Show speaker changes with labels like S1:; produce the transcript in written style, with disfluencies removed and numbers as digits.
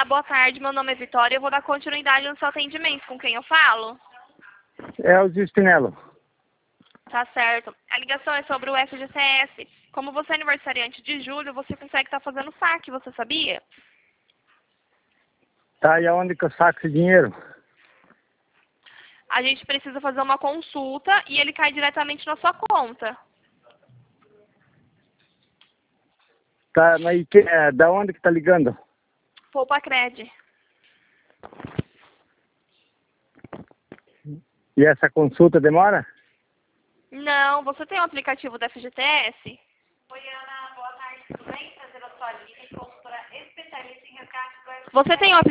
S1: Olá, boa tarde. Meu nome é Vitória. Eu vou dar continuidade no seu atendimento. Com quem eu falo?
S2: É o Spinello.
S1: Tá certo. A ligação é sobre o FGTS. Como você é aniversariante de julho, você consegue estar fazendo saque, você sabia?
S2: Tá, e aonde que eu saco esse dinheiro?
S1: A gente precisa fazer uma consulta e ele cai diretamente na sua conta.
S2: Tá, mas da onde que tá ligando?
S1: Poupa Cred.
S2: E essa consulta demora?
S1: Não, você tem o aplicativo do FGTS? Oi, Ana, boa tarde, tudo bem? Prazer a sua linha, consultora especialista em resgate do FGTS. Você tem o